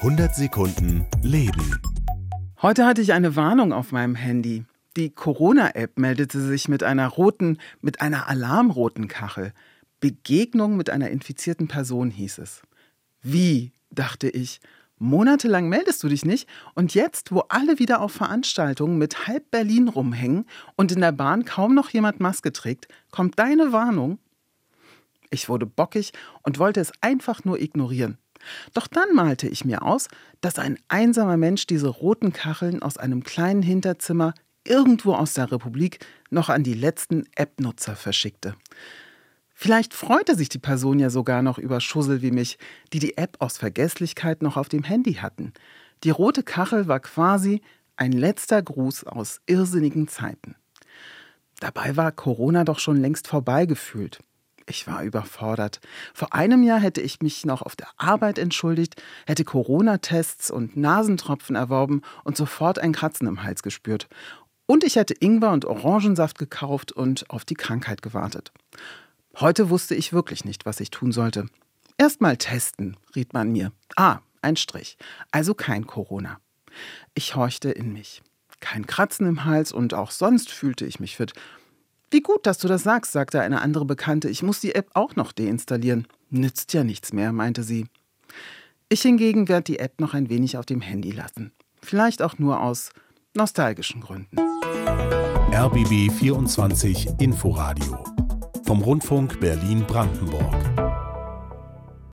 100 Sekunden Leben. Heute hatte ich eine Warnung auf meinem Handy. Die Corona-App meldete sich mit einer alarmroten Kachel. Begegnung mit einer infizierten Person hieß es. Wie, dachte ich, monatelang meldest du dich nicht und jetzt, wo alle wieder auf Veranstaltungen mit halb Berlin rumhängen und in der Bahn kaum noch jemand Maske trägt, kommt deine Warnung? Ich wurde bockig und wollte es einfach nur ignorieren. Doch dann malte ich mir aus, dass ein einsamer Mensch diese roten Kacheln aus einem kleinen Hinterzimmer irgendwo aus der Republik noch an die letzten App-Nutzer verschickte. Vielleicht freute sich die Person ja sogar noch über Schussel wie mich, die die App aus Vergesslichkeit noch auf dem Handy hatten. Die rote Kachel war quasi ein letzter Gruß aus irrsinnigen Zeiten. Dabei war Corona doch schon längst vorbei gefühlt. Ich war überfordert. Vor einem Jahr hätte ich mich noch auf der Arbeit entschuldigt, hätte Corona-Tests und Nasentropfen erworben und sofort ein Kratzen im Hals gespürt. Und ich hätte Ingwer und Orangensaft gekauft und auf die Krankheit gewartet. Heute wusste ich wirklich nicht, was ich tun sollte. Erst mal testen, riet man mir. Ein Strich, also kein Corona. Ich horchte in mich. Kein Kratzen im Hals und auch sonst fühlte ich mich fit. Wie gut, dass du das sagst, sagte eine andere Bekannte. Ich muss die App auch noch deinstallieren. Nützt ja nichts mehr, meinte sie. Ich hingegen werde die App noch ein wenig auf dem Handy lassen. Vielleicht auch nur aus nostalgischen Gründen. RBB 24 Inforadio vom Rundfunk Berlin-Brandenburg.